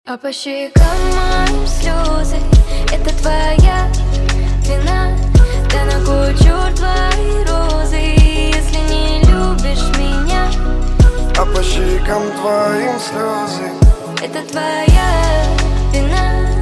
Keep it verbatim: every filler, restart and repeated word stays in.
А по щекам моим слезы, это твоя вина. Да на кой черт твои розы, если не любишь меня? А по щекам твоим слезы, это твоя вина.